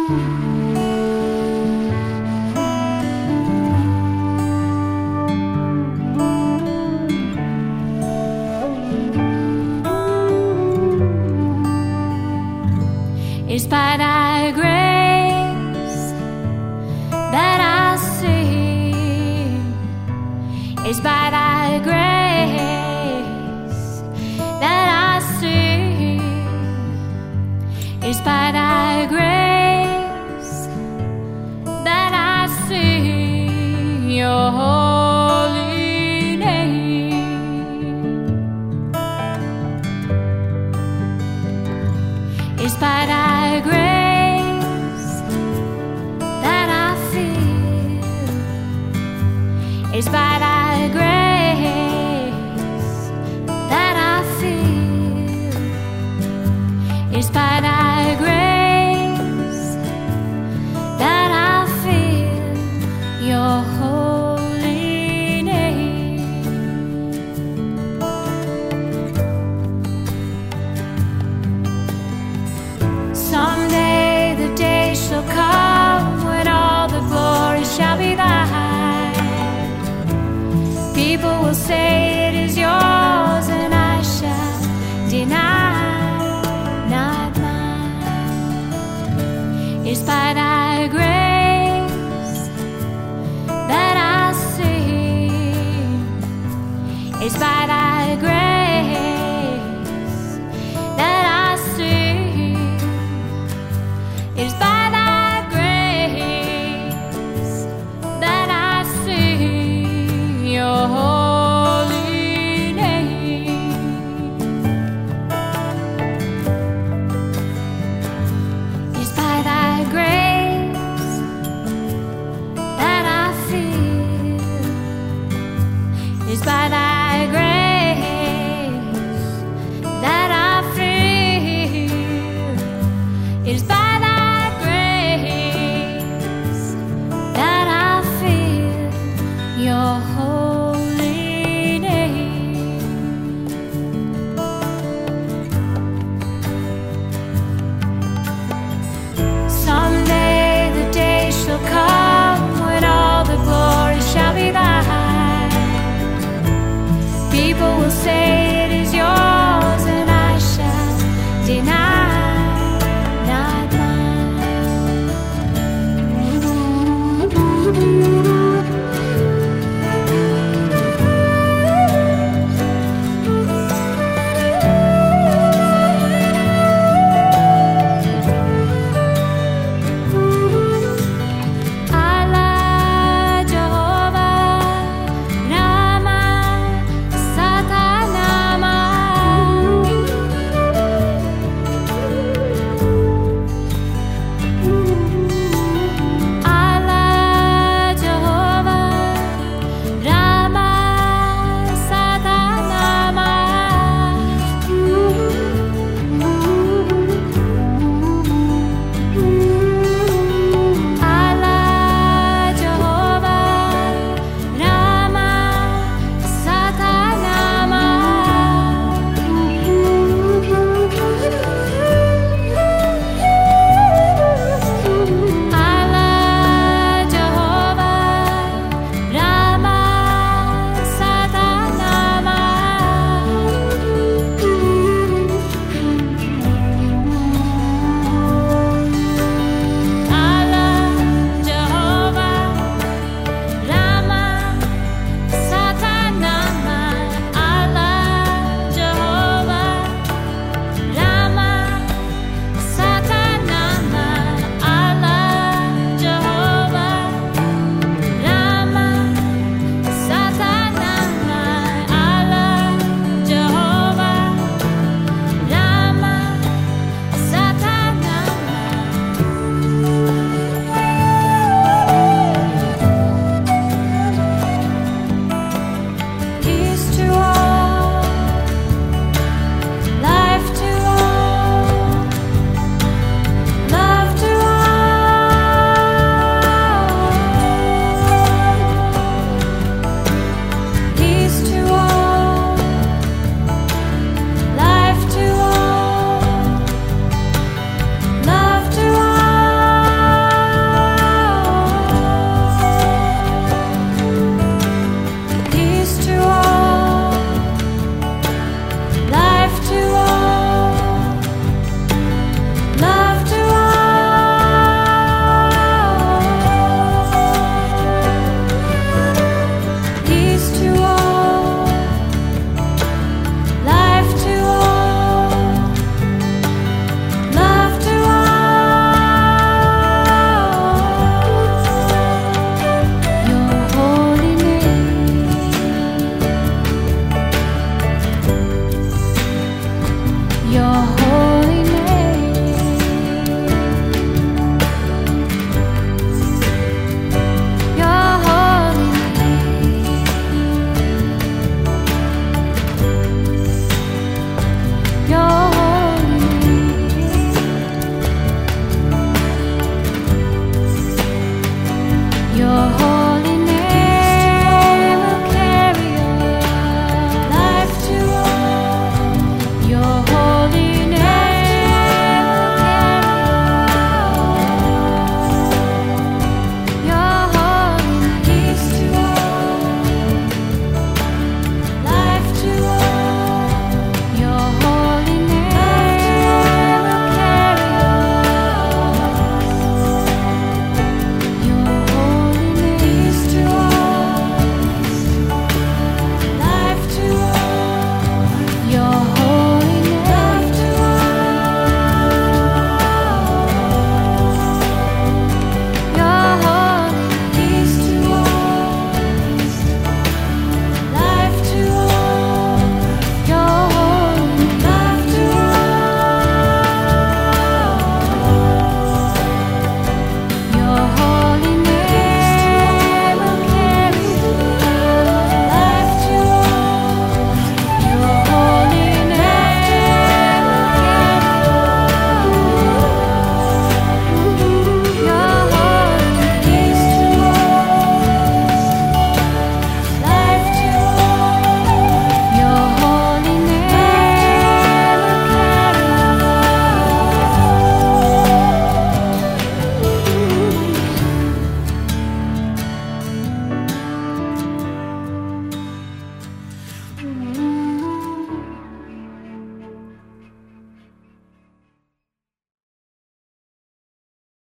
It's by thy grace that I sing. It's by thy grace that I sing. It's by thy grace that I sing your holy name. It's by thy grace that I feel. It's by thy grace that I feel. It's by thy grace that I feel your holy name. Someday the day shall come when all the glory shall be thine. People will say it is yours, and I shall deny, not mine. It's by thy grace that I sing. It's by thy grace that I sing. It's by thy grace that I sing your holy name. It's by thy grace that I feel. It's by thy grace that I feel. It's by thy grace that I feel your holy name. Someday the day shall come when all the glory shall be thine. People will say